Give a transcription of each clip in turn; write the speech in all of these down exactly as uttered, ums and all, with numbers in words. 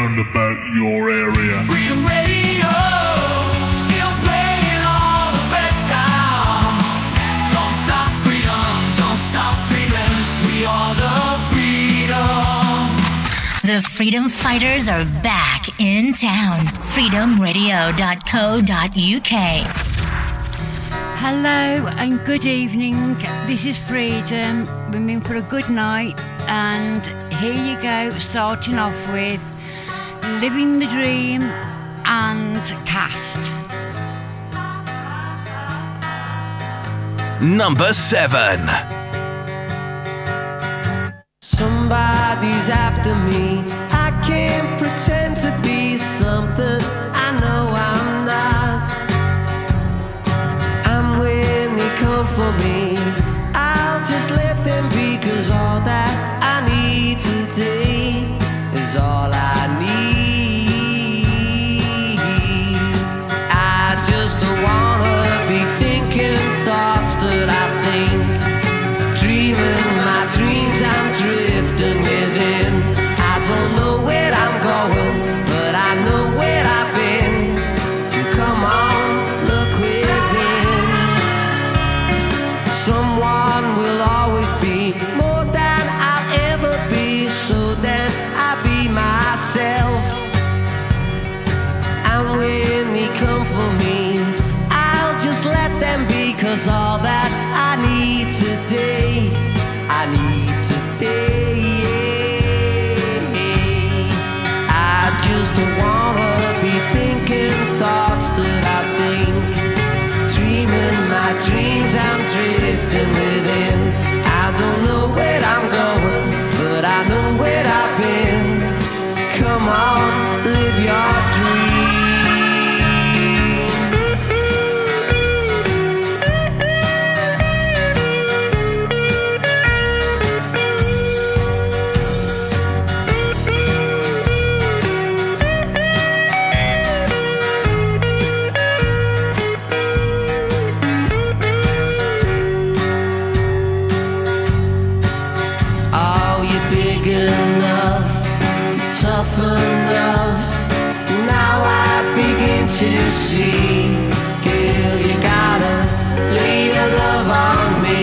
round about your area. Freedom Radio, still playing all the best sounds. Don't stop freedom, don't stop dreaming. We are the freedom. The Freedom Fighters are back in town. freedom radio dot co dot u k. Hello and good evening. This is Freedom. We're in for a good night, and here you go, starting off with Living the Dream and Cast. Number seven. Somebody's after me. I can't pretend to be something I know I'm not. And when they come for me, I'll just let them be, 'cause all that I need today is all I need. I just don't wanna be thinking thoughts that I think, dreaming my dreams I'm drifting within. I don't know where I'm going, but I know where I've been. Come on, look within. Someone will always be more than I'll ever be, so then I'll be myself. And when they come for me, I'll just let them be, 'cause all that I need today, I need today. I just don't wanna be thinking thoughts that I think, dreaming my dreams I'm drifting within. I don't know where I'm going, but I know where I've been. Come on, live your dream. Tough enough, now I begin to see. Girl, you gotta lay your love on me.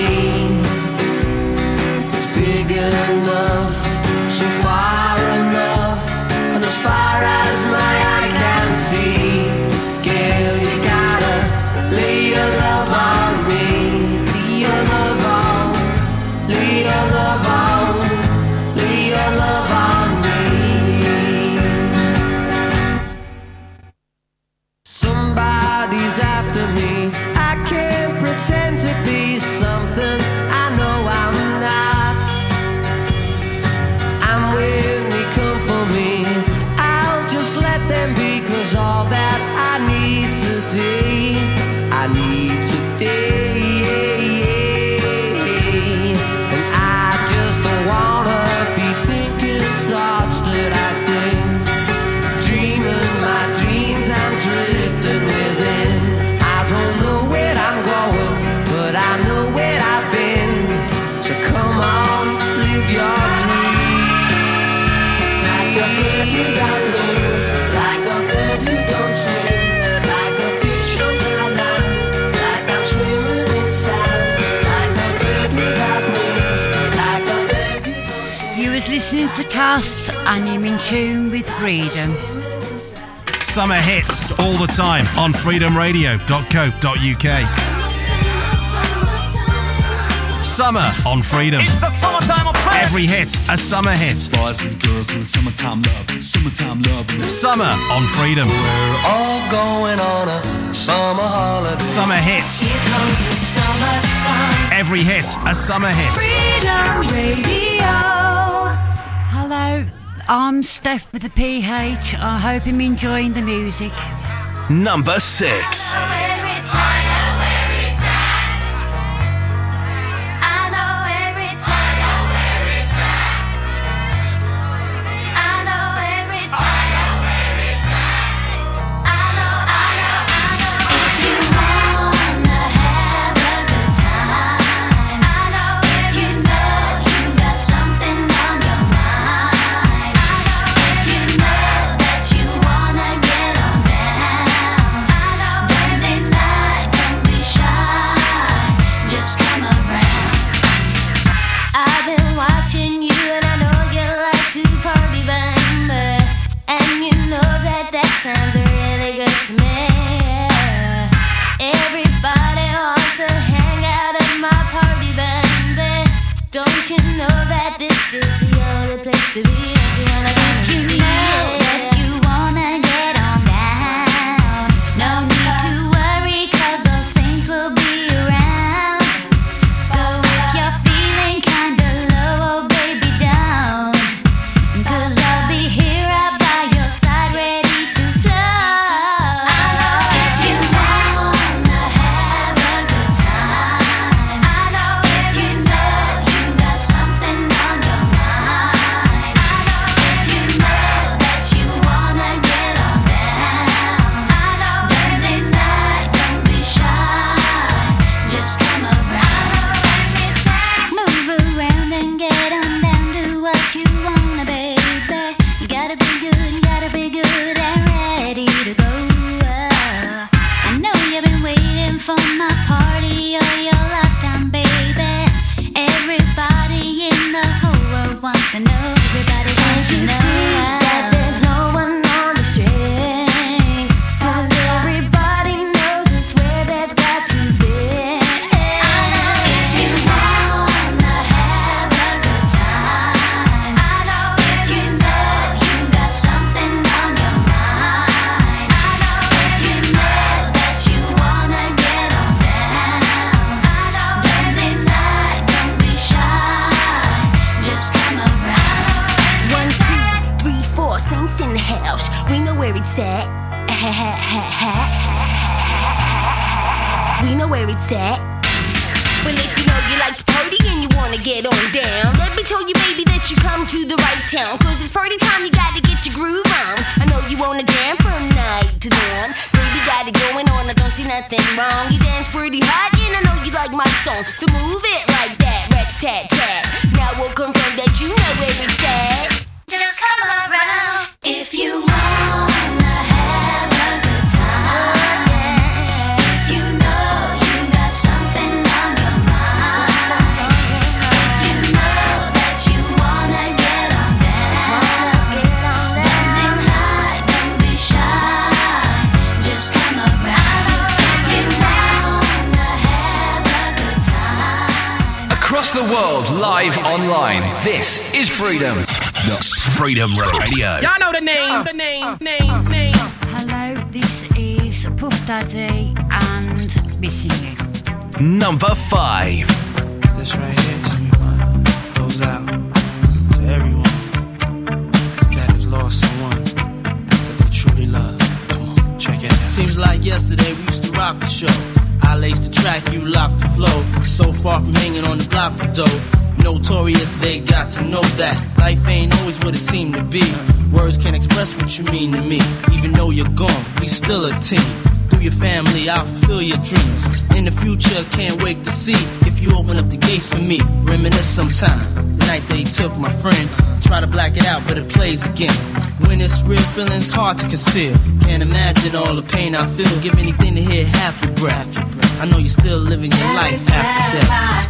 It's big enough, so far enough, and as far as my eye can see. Girl, you gotta lay your love on me. Lay your love on, lay your love on, lay your love on me. Somebody's after me. I can't pretend to be something I know I'm not. And when they come for me, I'll just let them be, 'cause all that I need today, I need today. And I just don't wanna be thinking thoughts that I think, dreaming my dreams I'm drifting within. I don't know where I'm going, but I know where I've been. So come on, live your dream. Like a bird without wings, like a bird who don't sing, like a fish on land, like I'm swimming inside. Like a bird without wings, like a bird who don't sing. You was listening to Cast, and you're in tune with Freedom. Summer hits all the time on freedom radio dot co dot u k. Summer on Freedom. It's a summertime affair. Every hit, a summer hit. Boys and girls in the summertime love, summertime love. Summer on Freedom. We're all going on a summer holiday. Summer hits. Here comes the summer sun. Every hit, a summer hit. Freedom Radio. Hello, I'm Steph with the P H. I hope you're enjoying the music. Number six. Something on your mind. I know if you know to be, don't you wanna be if you know that you wanna get on down. No need to worry, cause those things will be around. So if you're feeling kinda low, oh baby, down. Cause I'll be here right by your side, ready to flow. I know if you wanna have a good time. I know if you know you got something on your mind. I know if you know that you wanna get on down. I know don't deny, don't be shy, just come around. Move around and get on down, do what you wanna, baby. You gotta be good, you gotta be good and ready to go. I know you've been waiting for my party all your lifetime, baby. Everybody in the whole world wants to know. Everybody wants to know that there's no one on the strings. Cause everybody knows it's where they've got to be. I know if you wanna have a good time. I know if you know you got something on your mind. I know if you know that you wanna get on down. I know don't deny, don't be shy, just come around. One, two, three, four, saints in the house. We know where it's at. We know where it's at. Well, if you know you like to party and you wanna get on down, let me tell you, baby, that you come to the right town. Cause it's party time, you gotta get your groove on. I know you wanna jam from night to dawn. Baby, got it going on, I don't see nothing wrong. You dance pretty hot and I know you like my song. So move it like that, Rex tat tat. Now we'll confirm that you know where it's at. Just come around if you wanna have a good time. If you know you got something on your mind. If you know that you wanna get on down. Don't deny, don't be shy, just come around. If you wanna have a good time. Across the world, live online. This is Freedom. Freedom Radio. Y'all know the name, the name, name, name. Hello, this is Puff Daddy and Missing You. Number five. This right here, tell me what goes out to everyone that has lost someone that they truly love. Come on, check it out. Seems like yesterday we used to rock the show. I laced the track, you locked the flow. So far from hanging on the block for dough. Notorious, they got to know that life ain't always what it seemed to be. Words can't express what you mean to me. Even though you're gone, we still a team. Through your family, I'll fulfill your dreams. In the future, can't wait to see if you open up the gates for me. Reminisce sometime, the night they took my friend. Try to black it out, but it plays again. When it's real, feeling's hard to conceal. Can't imagine all the pain I feel. Give anything to hear half your breath. I know you're still living your life after death.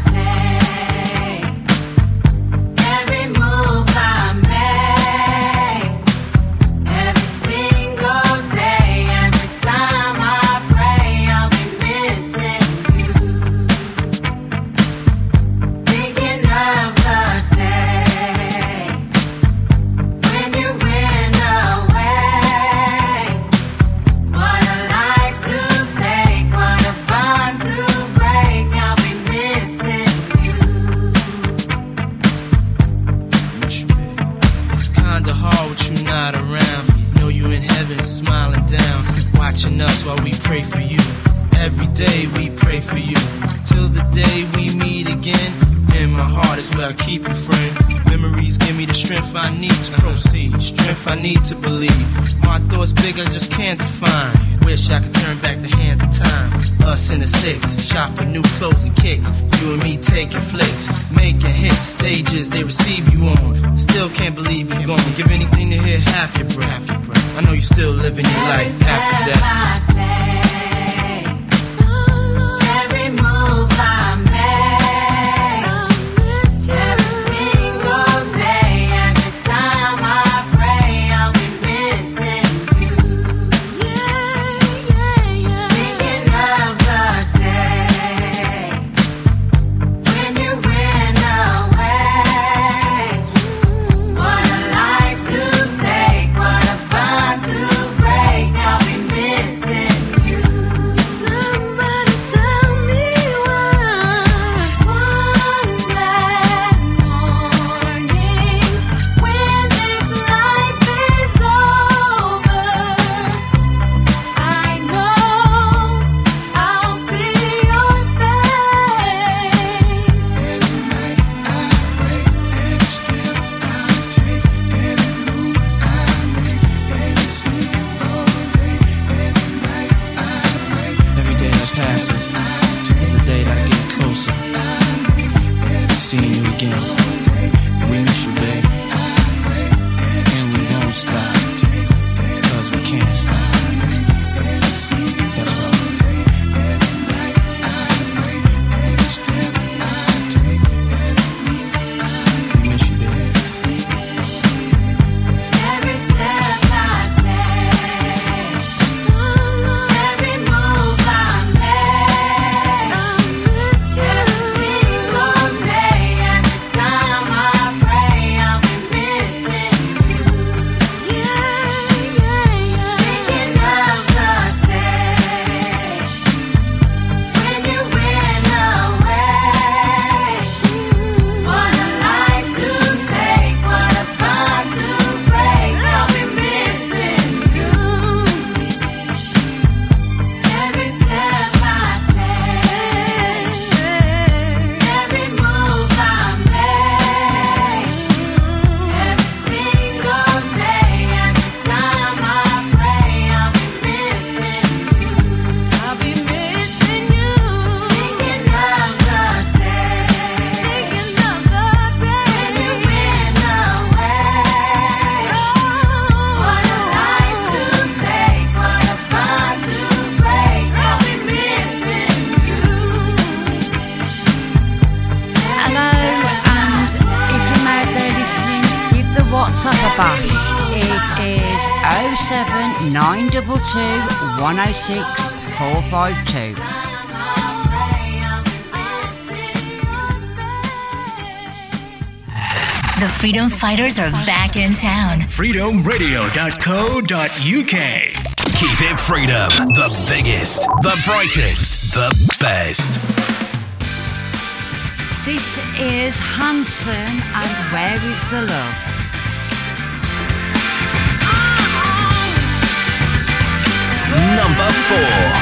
Watching us while we pray for you. Every day we pray for you. Till the day we meet again. In my heart is where I keep you, friend. Memories give me the strength I need to proceed. Strength I need to believe. My thoughts big, I just can't define. Wish I could turn back the hands of time. Us in the six, shop for new clothes and kicks. You and me taking flicks, making hits, stages they receive you on. Still can't believe you're gone. Give anything to hear half your breath. I know you're still living your life after death. Every move I make, every single day, every time I pray, I'll be missing you. Thinking of the day when you went away. What a passes is the day that I get closer to seeing you again. We miss you, babe, and we won't stop, cause we can't stop. That's right. We miss you, babe. Every step I take, every move I make, every single day, every time I pray, I'll be missing you. Yeah, yeah, yeah. Thinking of the day when you went away. What a life to take, what a bond to break. I'll be missing you. Every step I take, every move I make, every single day, every time I pray, I'll be missing you. I'll be missing you. Thinking of the day, thinking of the day when you went away. What a life to take, what a bond to break. I'll be missing you. Hello, and if you're out there listening, give the WhatsApp a bash. It is oh seven nine two two, one oh six, four five two. The Freedom Fighters are back in town. freedom radio dot co dot u k. Keep it Freedom. The biggest, the brightest, the best. This is Hanson and Where is the Love? Number four.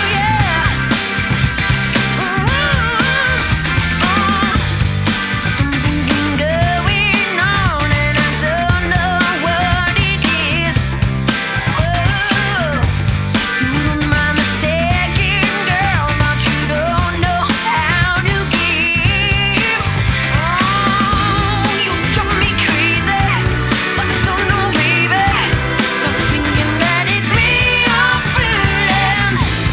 Something's been going on and I don't know what it is. Oh, you don't mind me taking, girl, but you don't know how to give. Oh, you drive me crazy, but I don't know, baby. I'm thinking that it's me I'm feeling.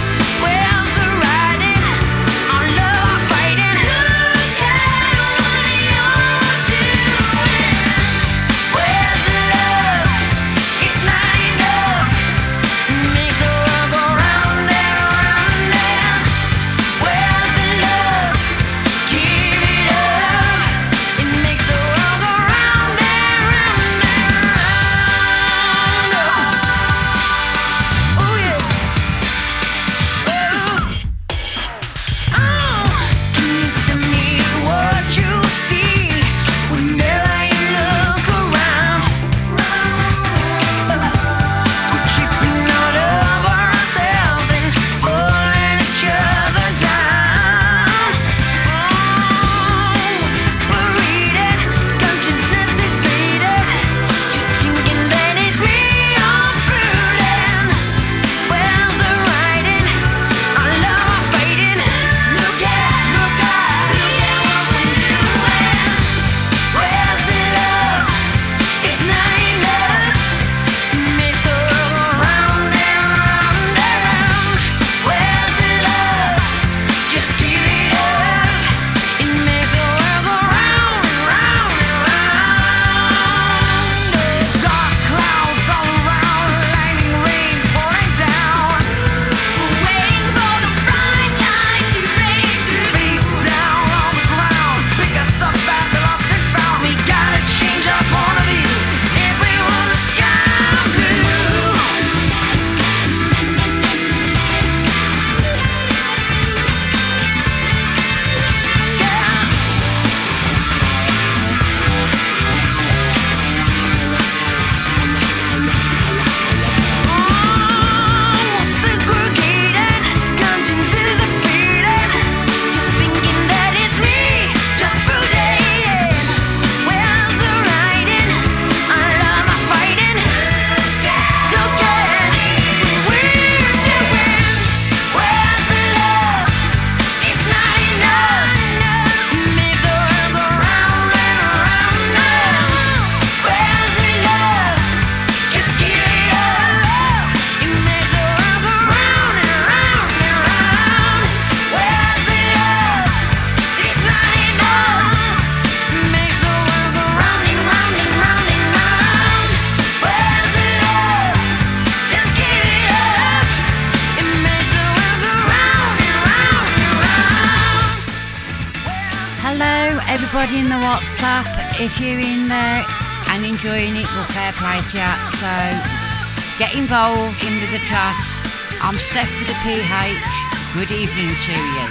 everybody in the WhatsApp, if you're in there and enjoying it, we'll fair play to you. So get involved in with the chat. I'm Steph with the P H. Good evening to you.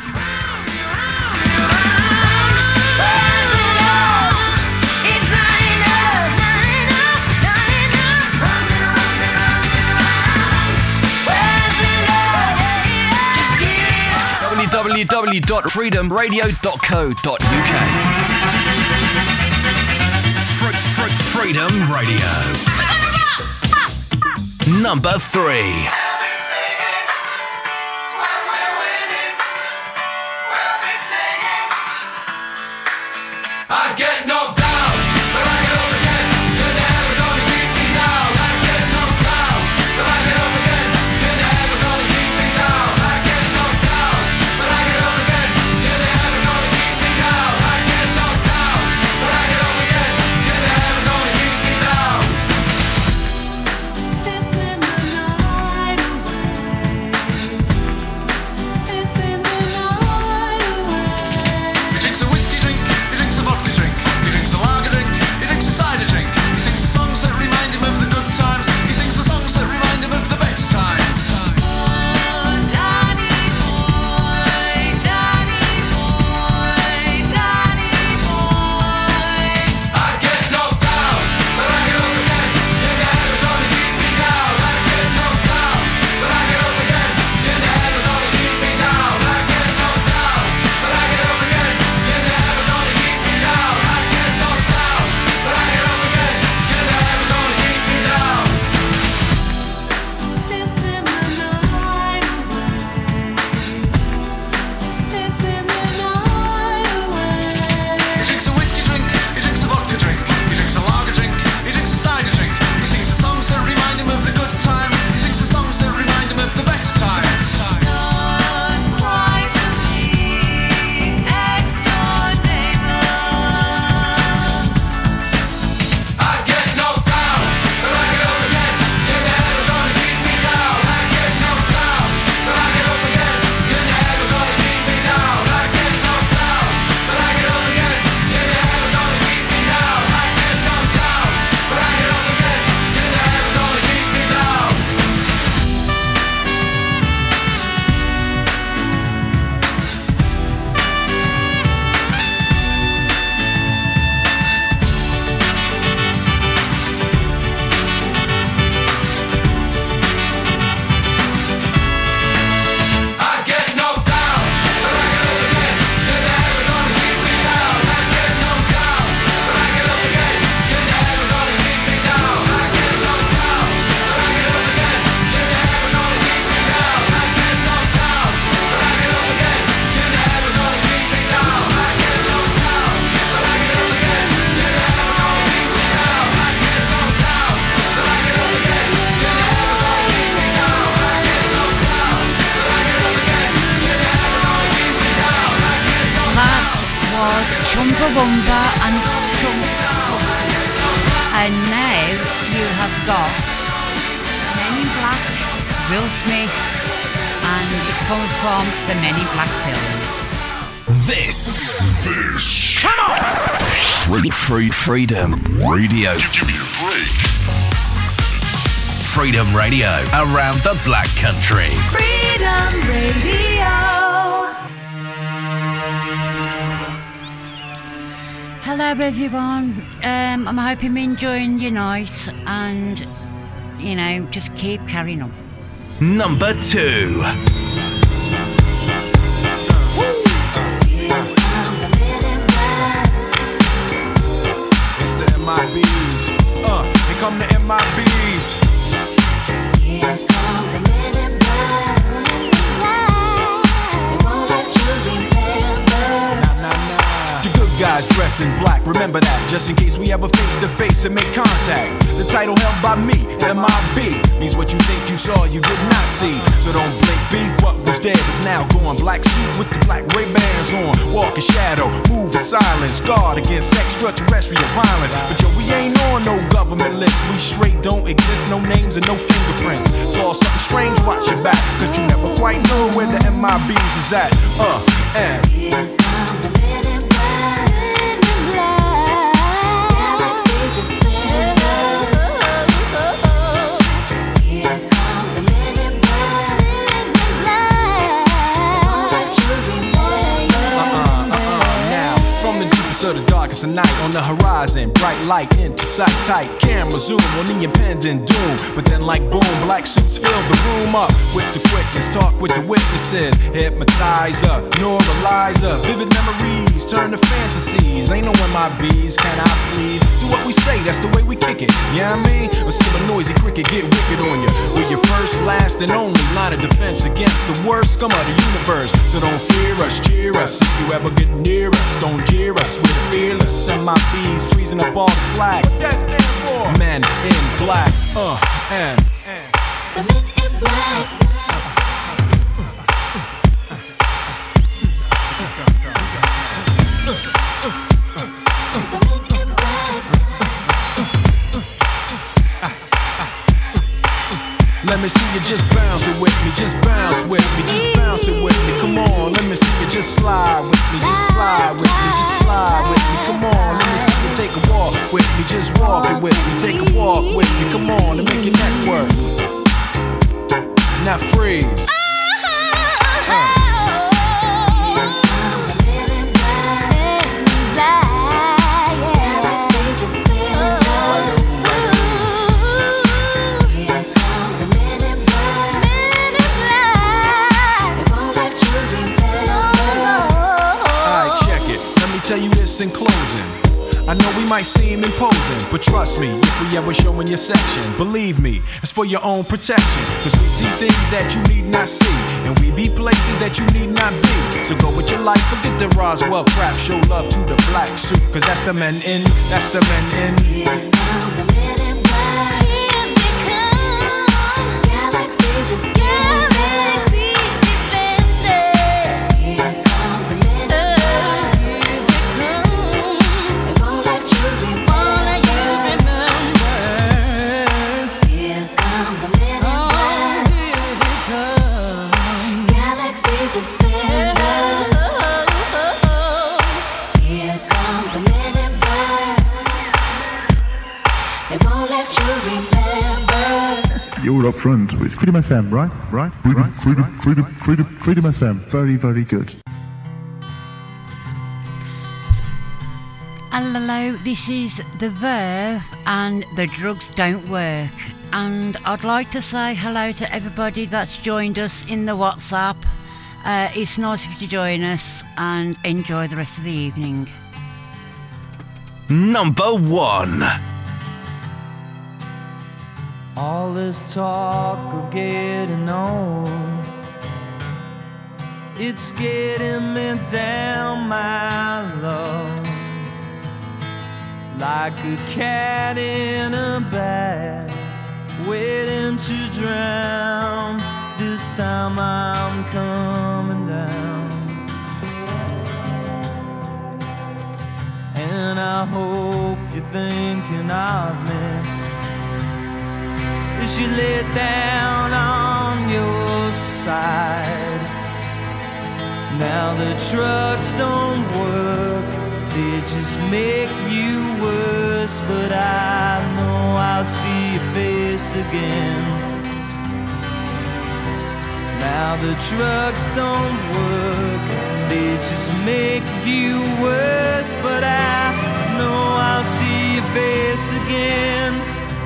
w w w dot freedom radio dot co dot u k. Freedom Radio. Number three. I get knocked down, but I get up again. You're never gonna keep me down. I get knocked down, but I get up again. You're never gonna keep me down. I get knocked down, but I get up again. You're never gonna keep me down. I get knocked down, but I get up again. You're never gonna keep me down. This in the night away. This in the night away. He drinks a whiskey drink. He drinks a vodka drink. He drinks a lager drink. He drinks a cider drink. He sings the songs that remind him of the good times. He sings the songs that remind him of the better times. Oh, Danny boy, Danny boy, Danny boy. I get knocked down, but I get up again. You're never gonna keep me down. I get knocked down, but I get up again. You're never gonna keep me down. I get knocked down, but I get up again. You're never gonna keep me down. I get knocked down, but I get up again. You're never gonna keep me down. This in the night away. This in the night away. He drinks a whiskey drink. He drinks a vodka drink. He drinks a lager drink. He drinks a cider drink. He sings the songs that remind him of the good times. He sings the songs that remind him of the better times. Don't cry for me, next-door neighbor. I get knocked down, but I get up again. You're never gonna keep me down. I get knocked down, but I get up again. You're never gonna keep me down. I get knocked down, but I get up again. You're never gonna keep me down. I get knocked down, but I get up again. You're never gonna keep me down. I get knocked down, but I get up again. You're never gonna keep me down. I get knocked down, but I get up again. You're never gonna keep me down. I get knocked down, but I get up again. You're never gonna keep me down. I get knocked down, but I get up again. You're never gonna keep me down. I get knocked down, but I get up again. You're never gonna keep me down. I get knocked down, but I get up again. You're never gonna keep me down. I get knocked down, but I get up again. You're never gonna keep me down. I get knocked That was Chumbawamba and Chum. And now you have got Men in Black, Will Smith, and it's coming from the Men in Black film. This. This. Come on! Free Freedom Radio. Freedom Radio around the Black Country. Freedom Radio. Hello everyone. Um, I'm hoping you're enjoying your night and, you know, just keep carrying on. Number two. It's the M I Bs. Uh, here come the M I Bs. Here come the men in black. They won't let you remember. Nah, nah, nah. The good guys dress in black, remember that, just in case we ever face to face and make contact. The title held by me, M I B, means what you think you saw, you did not see. So don't blink, be what was dead is now gone. Black suit with the black Ray-Bans on, walk in shadow, move in silence, guard against extraterrestrial violence. But yo, we ain't on no government list, we straight don't exist, no names and no fingerprints. Saw something strange, watch your back, cause you never quite know where the M I Bs is at. Uh, and Here come the men in black. darkest of night on the horizon. Bright light into sight tight. Camera zoom on the impending doom. But then like boom, black suits fill the room up with the quickness. Talk with the witnesses. Hypnotizer, neuralizer. Vivid memories turn to fantasies. Ain't knowing my bees, can I please? Do what we say, that's the way we kick it. Yeah, you know what I mean? Or see a noisy cricket get wicked on you. We're your first, last, and only line of defense against the worst scum of the universe. So don't fear us, cheer us. If you ever get near us, don't jeer us. We're fearless. Send my bees freezing up all the flag. What that stand for? Men in black. Uh, and. and. The men in black. Let me see you just bounce it with me, just bounce with me, just bounce it with me. Come on, let me see you just slide with me, just slide with me, just slide with me. Come on, let me see you take a walk with me, just walk it with me, take a walk with me. Come on, and make your neck work. Now freeze. Tell you this in closing. I know we might seem imposing, but trust me, if we ever show in your section, believe me, it's for your own protection. Cause we see things that you need not see, and we be places that you need not be. So go with your life, forget the Roswell crap, show love to the black suit. Cause that's the men in, that's the men in. Here come the men in black. Here they come. Galaxy defenders. Galaxy defenders. Here come the men in black. You're up front with Freedom F M, right? Right? Freedom, right, freedom, right, freedom, right. freedom, freedom F M. Very, very good. Hello, this is The Verve and The Drugs Don't Work. And I'd like to say hello to everybody that's joined us in the WhatsApp. Uh, it's nice of you to join us and enjoy the rest of the evening. Number one. All this talk of getting old, it's getting me down, my love, like a cat in a bag, waiting to drown. This time I'm coming down, and I hope you're thinking of me as you lay down on your side. Now the trucks don't work, they just make you worse. But I know I'll see your face again. Now the trucks don't work, they just make you worse. But I know I'll see your face again.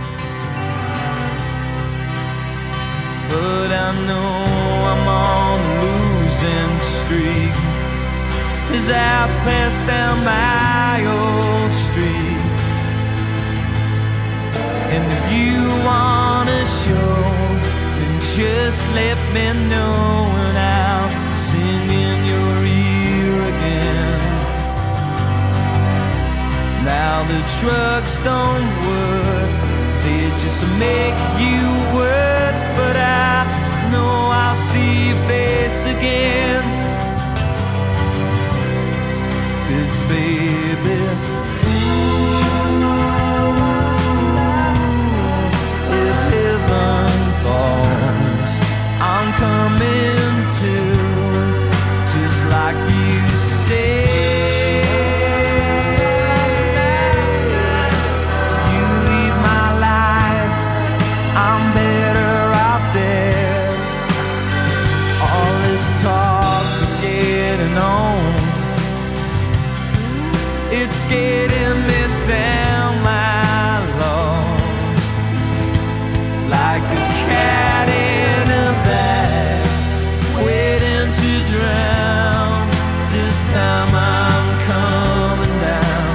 But I know I'm on a losing streak as I pass down my old street. And if you wanna show, then just let me know, and I'll sing in your ear again. Now the trucks don't work, they just make you worse. But I know I'll see your face again. 'Cause baby, ooh, if heaven falls, I'm coming to, just like you say. Talk of getting on, It's getting me down, my Lord, like a cat in a bag, waiting to drown. This time I'm coming down.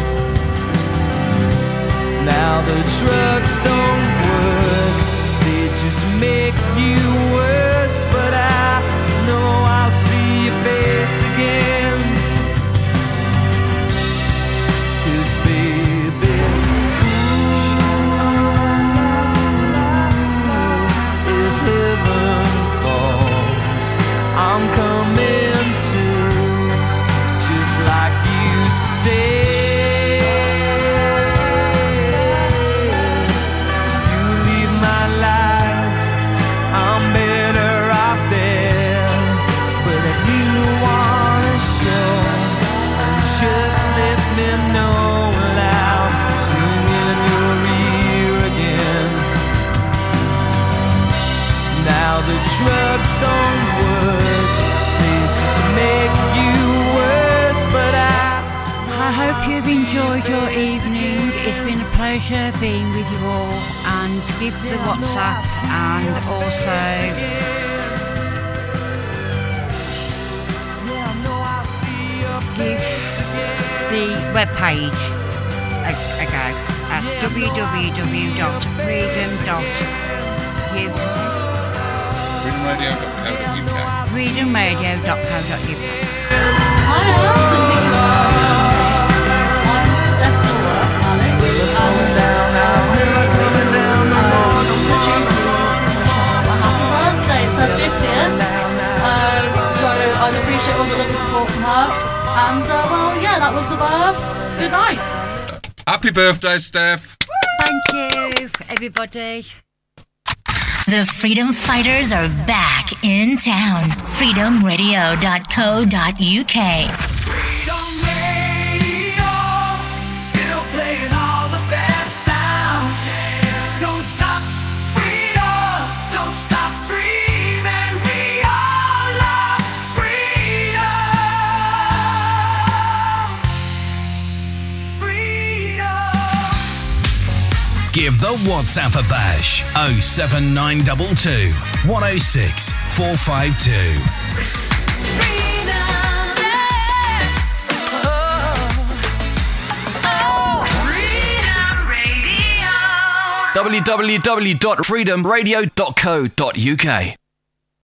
Now the drugs don't work, they just make you worse. But I know I'll see your face again. 'Cause baby, ooh, if heaven falls, I'm coming too, just like you say. You leave my life, I'm better off there. But if you wanna show, just let me know loud, sing in your ear again. Now the drugs don't work, they just make you worse. But I I hope you've enjoyed your evening. It's been a pleasure being with you all, and give the WhatsApp and also give the webpage a, a go. That's w w w dot freedom dot u k. freedom radio dot co dot u k. freedom radio dot co dot u k. I'd appreciate all the love and support from her. And, uh, well, yeah, that was the birth. Good night. Happy birthday, Steph. Thank you, everybody. The Freedom Fighters are back in town. freedom radio dot co dot u k. Still playing all the best sounds. Don't stop, freedom. Don't stop dreaming. We all love freedom. Freedom. Give the WhatsApp a bash. oh seven nine two two, one oh six, four five two. w w w dot freedom radio dot co dot u k